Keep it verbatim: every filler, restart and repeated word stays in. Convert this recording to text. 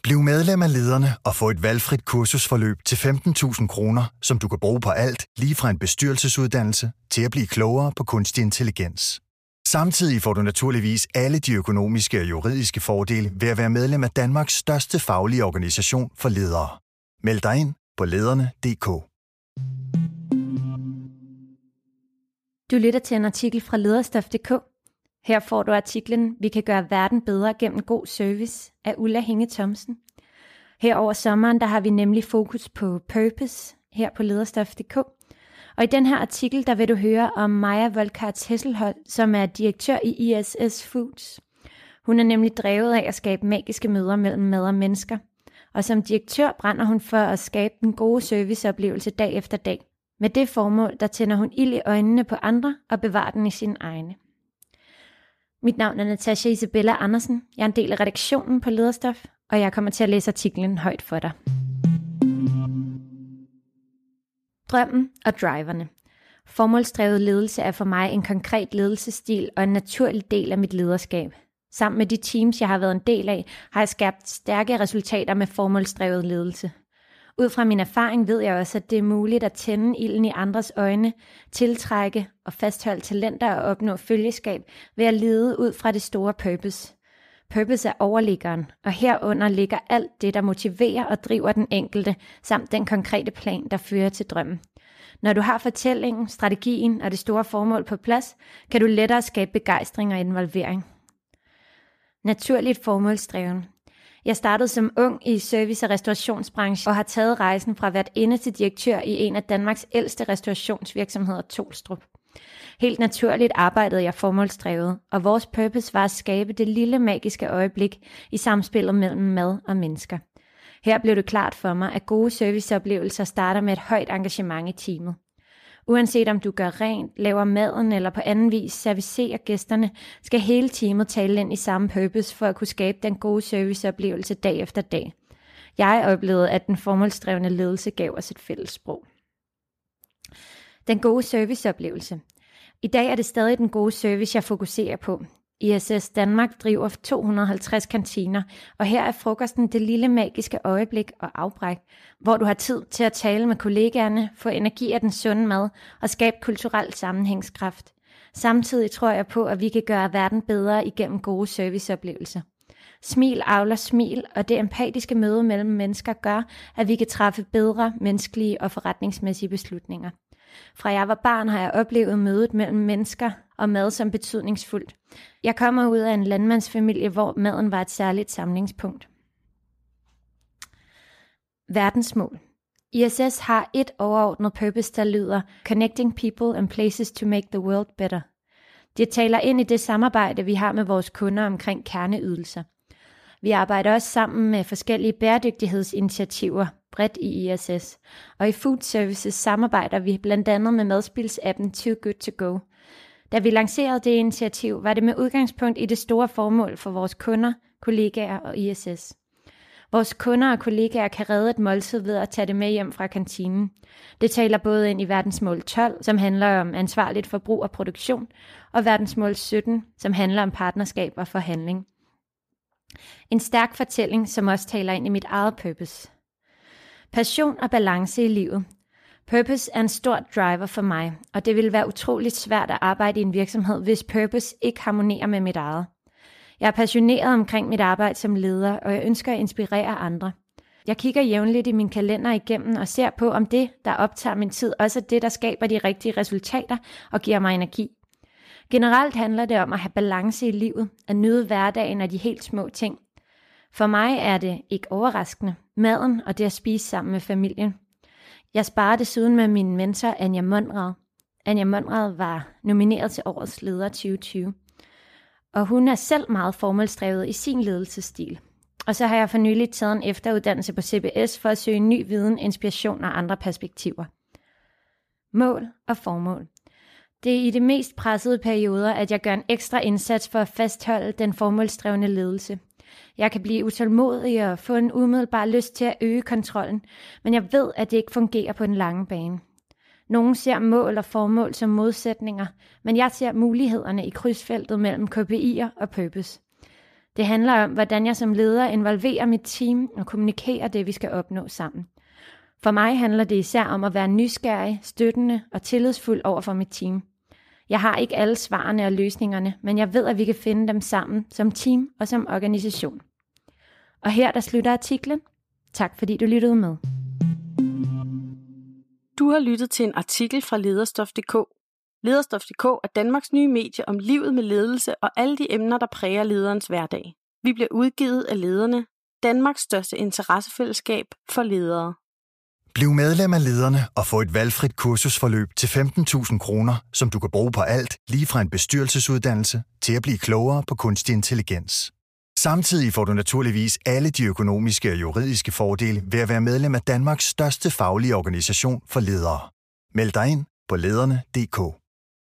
Bliv medlem af Lederne og få et valgfrit kursusforløb til femten tusind kroner, som du kan bruge på alt, lige fra en bestyrelsesuddannelse til at blive klogere på kunstig intelligens. Samtidig får du naturligvis alle de økonomiske og juridiske fordele ved at være medlem af Danmarks største faglige organisation for ledere. Meld dig ind på lederne punktum d k. Du lytter til en artikel fra lederstof punktum d k. Her får du artiklen "Vi kan gøre verden bedre gennem god service" af Ulla Hinge Thomsen. Her over sommeren der har vi nemlig fokus på purpose her på lederstof punktum d k. Og i den her artikel der vil du høre om Maja Volkarts Hesselholt, som er direktør i I S S Foods. Hun er nemlig drevet af at skabe magiske møder mellem mad og mennesker. Og som direktør brænder hun for at skabe den gode serviceoplevelse dag efter dag. Med det formål der tænder hun ild i øjnene på andre og bevarer den i sine egne. Mit navn er Natasha Isabella Andersen. Jeg er en del af redaktionen på Lederstof, og jeg kommer til at læse artiklen højt for dig. Drømmen og driverne. Formålsdrevet ledelse er for mig en konkret ledelsesstil og en naturlig del af mit lederskab. Sammen med de teams, jeg har været en del af, har jeg skabt stærke resultater med formålsdrevet ledelse. Ud fra min erfaring ved jeg også, at det er muligt at tænde ilden i andres øjne, tiltrække og fastholde talenter og opnå følgeskab ved at lede ud fra det store purpose. Purpose er overliggeren, og herunder ligger alt det, der motiverer og driver den enkelte, samt den konkrete plan, der fører til drømmen. Når du har fortællingen, strategien og det store formål på plads, kan du lettere skabe begejstring og involvering. Naturligt formålsdreven. Jeg startede som ung i service- og restaurationsbranchen og har taget rejsen fra hvert ende til direktør i en af Danmarks ældste restaurationsvirksomheder, Tolstrup. Helt naturligt arbejdede jeg formålsdrevet, og vores purpose var at skabe det lille magiske øjeblik i samspillet mellem mad og mennesker. Her blev det klart for mig, at gode serviceoplevelser starter med et højt engagement i teamet. Uanset om du gør rent, laver maden eller på anden vis servicerer gæsterne, skal hele teamet tale ind i samme purpose for at kunne skabe den gode serviceoplevelse dag efter dag. Jeg oplevede, at den formålsdrevne ledelse gav os et fælles sprog. Den gode serviceoplevelse. I dag er det stadig den gode service, jeg fokuserer på. I S S Danmark driver to hundrede og halvtreds kantiner, og her er frokosten det lille magiske øjeblik og afbræk, hvor du har tid til at tale med kollegaerne, få energi af den sunde mad og skabe kulturel sammenhængskraft. Samtidig tror jeg på, at vi kan gøre verden bedre igennem gode serviceoplevelser. Smil avler smil, og det empatiske møde mellem mennesker gør, at vi kan træffe bedre menneskelige og forretningsmæssige beslutninger. Fra jeg var barn har jeg oplevet mødet mellem mennesker og mad som betydningsfuldt. Jeg kommer ud af en landmandsfamilie, hvor maden var et særligt samlingspunkt. Verdensmål. I S S har et overordnet purpose, der lyder Connecting people and places to make the world better. Det taler ind i det samarbejde, vi har med vores kunder omkring kerneydelser. Vi arbejder også sammen med forskellige bæredygtighedsinitiativer bredt i I S S, og i Food Services samarbejder vi blandt andet med madspilsappen Too Good To Go. Da vi lancerede det initiativ, var det med udgangspunkt i det store formål for vores kunder, kollegaer og I S S. Vores kunder og kollegaer kan redde et måltid ved at tage det med hjem fra kantinen. Det taler både ind i verdensmål tolv, som handler om ansvarligt forbrug og produktion, og verdensmål sytten, som handler om partnerskab og forhandling. En stærk fortælling, som også taler ind i mit eget purpose. Passion og balance i livet. Purpose er en stor driver for mig, og det vil være utroligt svært at arbejde i en virksomhed, hvis purpose ikke harmonerer med mit eget. Jeg er passioneret omkring mit arbejde som leder, og jeg ønsker at inspirere andre. Jeg kigger jævnligt i min kalender igennem og ser på, om det, der optager min tid, også er det, der skaber de rigtige resultater og giver mig energi. Generelt handler det om at have balance i livet, at nyde hverdagen og de helt små ting. For mig er det ikke overraskende, maden og det at spise sammen med familien. Jeg sparer desuden med min mentor Anja Monrad. Anja Monrad var nomineret til Årets Leder tyve tyve. Og hun er selv meget formålsdrevet i sin ledelsesstil. Og så har jeg for nylig taget en efteruddannelse på C B S for at søge ny viden, inspiration og andre perspektiver. Mål og formål. Det er i de mest pressede perioder, at jeg gør en ekstra indsats for at fastholde den formålsdrevne ledelse. Jeg kan blive utålmodig og få en umiddelbar lyst til at øge kontrollen, men jeg ved, at det ikke fungerer på den lange bane. Nogle ser mål og formål som modsætninger, men jeg ser mulighederne i krydsfeltet mellem K P I'er og purpose. Det handler om, hvordan jeg som leder involverer mit team og kommunikerer det, vi skal opnå sammen. For mig handler det især om at være nysgerrig, støttende og tillidsfuld over for mit team. Jeg har ikke alle svarene og løsningerne, men jeg ved, at vi kan finde dem sammen som team og som organisation. Og her der slutter artiklen. Tak fordi du lyttede med. Du har lyttet til en artikel fra Lederstof punktum d k. Lederstof punktum d k er Danmarks nye medie om livet med ledelse og alle de emner, der præger lederens hverdag. Vi bliver udgivet af Lederne, Danmarks største interessefællesskab for ledere. Bliv medlem af Lederne og få et valgfrit kursusforløb til femten tusind kroner, som du kan bruge på alt, lige fra en bestyrelsesuddannelse til at blive klogere på kunstig intelligens. Samtidig får du naturligvis alle de økonomiske og juridiske fordele ved at være medlem af Danmarks største faglige organisation for ledere. Meld dig ind på lederne punktum d k.